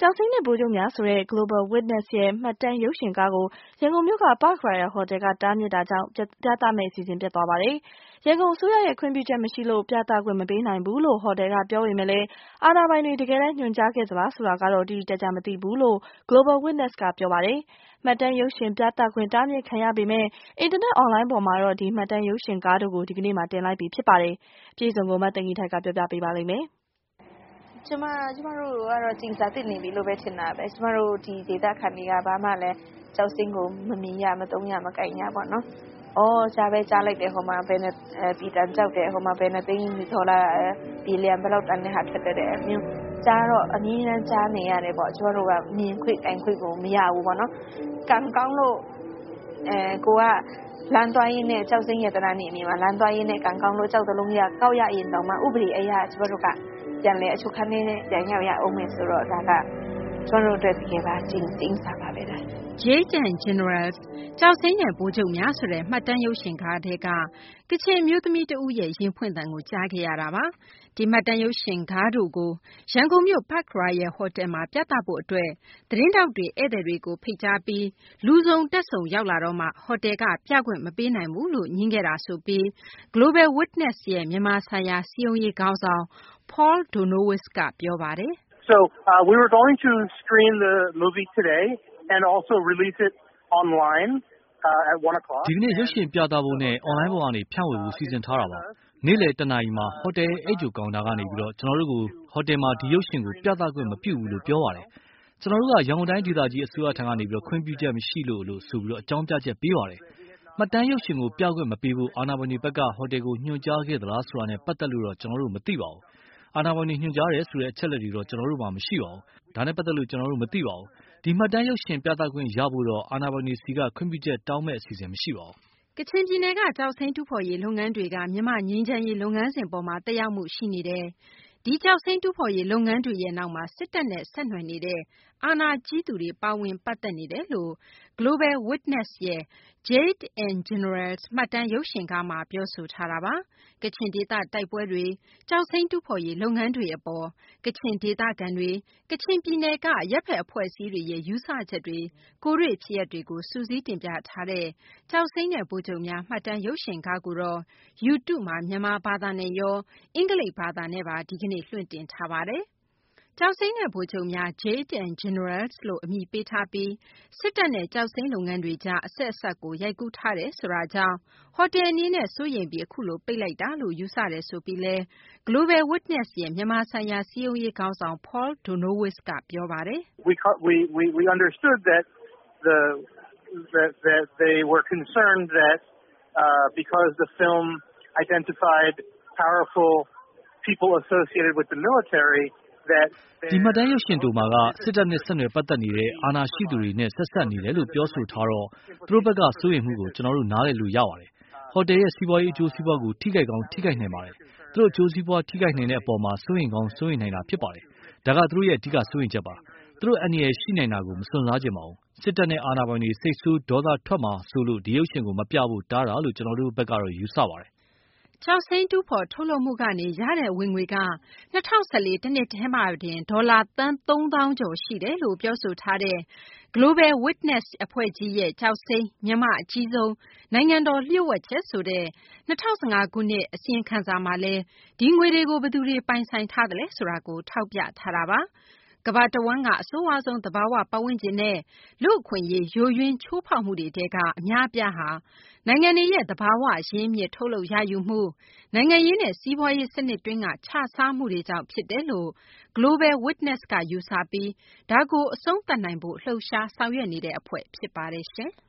ကျောက်စိမ်းနဲ့ဗိုလ်ချုပ်များဆိုတဲ့ Global Witness ရဲ့မှတ်တမ်းရုပ်ရှင်ကားကိုရန်ကုန်မြို့က Park Royal Hotel ကတားမြစ်တာကြောင့်ပြသမယ့်အစီအစဉ်ပျက်သွားပါတယ်။ရန်ကုန်အစိုးရရဲ့ခွင့်ပြုချက်မရှိလို့ပြသခွင့်မပေးနိုင်ဘူးလို့ဟိုတယ်ကပြောပေမဲ့လည်းအာဏာပိုင်တွေတကယ်တမ်းညွှန်ကြားခဲ့သလားဆိုတာကတော့တိတိကျကျမသိဘူးလို့ Global Witness ကပြောပါတယ်။မှတ်တမ်းရုပ်ရှင်ပြသခွင့်တားမြစ်ခံရပေမဲ့အင်တာနက်အွန်လိုင်းပေါ်မှာတော့ဒီမှတ်တမ်းရုပ်ရှင်ကားတို့ကိုဒီကနေ့မှတင်လိုက်ပြီဖြစ်ပါတယ်။ပြည်စုံကိုမသိင်္ဂီထိုက်ကပြောပြပေးပါလိမ့်မယ်။ကျမတို့ကတော့ကျင်စာသိနေပြီလို့ပဲထင်တာပဲကျမတို့ဒီဒေတာခန်တွေကဘာမှလည်းကြောက်စင်းကိုမမြင်ရမသုံးရမကင်ရပါတော့။အော်ရှားပဲကြားလိုက်တယ်ဟိုမှာဘယ်နဲ့ပြည်တန်ကြောက်တယ်ဟိုမှာဘယ်နဲ့သိန်းဒေါ်လာဘီလီယံဘယ်လောက်တန်တဲ့ဟာဖြစ်တဲ့မျိုးကြားတော့အနည်းငယ်ကြားနေရတယ်ပေါ့ကျမတို့ကမြင်ခွင့်တိုင်ခွင့်ကိုမရဘူးပေါ့နော်။ကံကောင်းလို့ကိုကလမ်းသွားရင်းနဲ့ကြောက်စင်းရတနာနေအမြင်မှာလမ်းသွားရင်းနဲ့ကံကောင်းလို့ကြောက်တလုံးရကောက်ရရင်တော့မှဥပဒေအရာကျမတို့ကပြန်လဲအချုပ်ခန်းနဲ့ပြန်ရောက်ရအောင်မယ်ဆိုတော့ဒါကကျွန်တော်တို့တကယ်ပါကျင်းစားပါပဲလား Jade and Generals ကျောက်စိမ်းနဲ့ဗိုလ်ချုပ်များဆိုတဲ့မှတ်တမ်းရုပ်ရှင်ကားတဲ့ကကချင်မျိုးသမီးတဦးရဲ့ရင်ဖွင့်သံကိုကြားခဲ့ရတာပါဒီမှတ်တမ်းရုပ်ရှင်ကားတို့ကိုရန်ကုန်မြို့ Park Royal Hotel မှာပြသဖို့အတွက်သတင်းတောက်တွေဧည့်သည်တွေကိုဖိတ်ကြားပြီးလူစုံတက်ဆုံရောက်လာတော့မှဟိုတယ်ကပြခွင့်မပေးနိုင်ဘူးလို့ညင်းခဲ့တာဆိုပြီး Global Witness ရဲ့မြန်မာဆိုင်ရာစီယုံရေးခေါင်းဆောင်Paul Donowitz ကပြောပါတယ် So we were going to screen the movie today and also release it online at 1 o'clock. ဒီကနေ့ရုပ်ရှင်ပြသဖို့နဲ့ online ပေါ်ကနေဖြန့်ဝေဖို့စီစဉ်ထားတာပါ။နေ့လယ်တနာရီမှာဟိုတယ်အိတ်ဂျိုကောင်တာကနေပြီးတော့ကျွန်တော်တို့ကိုဟိုတယ်မှာဒီရုပ်ရှင်ကိုပြသခွင့်မပြုဘူးလို့ပြောပါတယ်။ကျွန်တော်တို့ကရန်ကုန်တိုင်းဒေသကြီးအစိုးရထံကနေပြီးတော့ခွင့်ပြုချက်မရှိလို့ဆိုပြီးတော့အကြောင်းပြချက်ပေးပါတယ်။မှတ်တမ်းရုပ်ရှင်ကိုပြခွင့်မပေးဘူးအာဏာပိုင်တွေဘက်ကဟိုတယ်ကိုညွှန်ကြားခဲ့သလားဆိုတာနဲ့ပတ်သက်လို့တော့ကျွန်တော်တို့မသိပါဘူး။အာဏာပိုင်တွေညွှန်ကြားတယ်ဆိုတဲ့အချက်လက်တွေတော့ကျွန်တော်တို့မှမရှိပါဘူး။ဒါနဲ့ပတ်သက်လို့ကျွန်တော်တို့မသိပါဘူး။ဒီမှတ်တမ်းရုပ်ရှင်ပြသခွင့်ရဖို့တော့အာဏာပိုင်တွေစီကခွင့်ပြုချက်တောင်းမဲ့အစီအစဉ်မရှိပါဘူး။ကချင်ပြည်နယ်ကကျောက်စိမ်းတူးဖော်ရေးလုပ်ငန်းတွေကမြန်မာငင်းချမ်းရေးလုပ်ငန်းစဉ်ပေါ်မှာတက်ရောက်မှုရှိနေတယ်။ဒီကျောက်စိမ်းတူးဖော်ရေးလုပ်ငန်းတွေရဲ့နောက်မှာစစ်တပ်နဲ့ဆက်နွယ်နေတဲ့အာဏာကြီးသူတွေပါဝင်ပတ်သက်နေတယ်လို့ Global Witness ရဲ့ Jade and Generals မှတ်တမ်းရုပ်ရှင်ကားမှာပြောဆိုထားတာပါ။ကချင်ဒေသတိုက်ပွဲတွေကျောက်စိမ်းတူးဖော်ရေးလုပ်ငန်းတွေအပေါ်ကချင်ဒေသခံတွေကချင်ပြည်နယ်ကရပ်ဖက်အဖွဲ့အစည်းတွေရဲ့ယူဆချက်တွေကိုတွေ့ဖြစ်ရပ်တွေကိုစူးစီးတင်ပြထားတဲ့ကျောက်စိမ်းနဲ့ဗိုလ်ချုပ်များမှတ်တမ်းရုပ်ရှင်ကားကိုတော့ YouTube မှာမြန်မာဘာသာနဲ့ရောအင်္ဂလိပ်ဘာသာနဲ့ပါဒီကနေ့လွှင့်တင်ထားပါတယ်။ကျောက်စိမ်းနဲ့ဗိုလ်ချုပ်များ Jade and Generals လို့အမည်ပေးထားပြီးစစ်တပ်နဲ့ကျောက်စိမ်းလုပ်ငန်းတွေကြားအဆက်အစပ်ကိုရိုက်ကူးထားတယ်ဆိုတာကြောင့်ဟိုတယ်အနေနဲ့စိုးရိမ်ပြီးအခုလိုပိတ်လိုက်တာလို့ယူဆတယ်ဆိုပြီးလဲ Global Witness ရဲ့မြန်မာဆိုင်ရာစီယုံရေးခေါင်းဆောင် Paul Donowitz ကပြောပါတယ် We understood that that they were concerned that because the film identified powerful people associated with the military ဒီမှတ်တမ်းရုပ်ရှင်တိုမှာကစစ်တပ်နဲ့ဆက်နွယ်ပတ်သက်နေတဲ့အာဏာရှိသူတွေနဲ့ဆက်ဆက်နေတယ်လို့ပြောဆိုထားတော့သူတို့ဘက်ကစိုးရိမ်မှုကိုကျွန်တော်တို့နားလည်လို့ရပါတယ်။ဟိုတယ်ရဲ့စီးပွားရေးအကျိုးစီးပွားကိုထိခိုက်ကောင်းထိခိုက်နိုင်ပါတယ်။သူတို့အကျိုးစီးပွားထိခိုက်နိုင်တဲ့အပေါ်မှာစိုးရိမ်ကောင်းစိုးရိမ်နိုင်တာဖြစ်ပါတယ်။ဒါကသူတို့ရဲ့အဓိကစိုးရိမ်ချက်ပါ။သူတို့အန္တရာယ်ရှိနိုင်တာကိုမစွန့်စားကြပါဘူး။စစ်တပ်နဲ့အာဏာပိုင်တွေစိတ်ဆိုးဒေါသထွက်မှာဆိုလို့ဒီရုပ်ရှင်ကိုမပြဖို့တားတာလို့ကျွန်တော်တို့ဘက်ကတော့ယူဆပါတယ်ကျောက်စိမ်းတူးဖော်ထုတ်လုပ်မှုကနေရတဲ့ဝင်ငွေက2014တနှစ်ထဲမှာတင်ဒေါ်လာသန်း3000ကျော်ရှိတယ်လို့ပြောဆိုထားတဲ့ Global Witness အဖွဲ့ကြီးရဲ့ကျောက်စိမ်းမြန်မာအကြီးဆုံးနိုင်ငံတော်လျှို့ဝှက်ချက်ဆိုတဲ့2015ခုနှစ်အစီရင်ခံစာမှာလဲဒီငွေတွေကိုဘယ်သူတွေပိုင်ဆိုင်ထားတယ်လဲဆိုတာကိုထောက်ပြထားတာပါကမ္ဘာတဝန်းကအဆိုးဝါးဆုံးသဘာဝပတ်ဝန်းကျင်နဲ့လူ့အခွင့်အရေးယိုယွင်းချိုးဖောက်မှုတွေတဲကအများအပြားဟာနိုင်ငံတွေရဲ့သဘာဝရင်းမြစ်ထုတ်လုပ်ရယူမှုနိုင်ငံရေးနဲ့စီးပွားရေးစနစ်တွင်းကခြစားမှုတွေကြောင့်ဖြစ်တယ်လို့ Global Witness ကယူဆပြီးဒါကိုအဆုံးသတ်နိုင်ဖို့လှုပ်ရှားဆောင်ရွက်နေတဲ့အဖွဲ့ဖြစ်ပါတယ်ရှင်။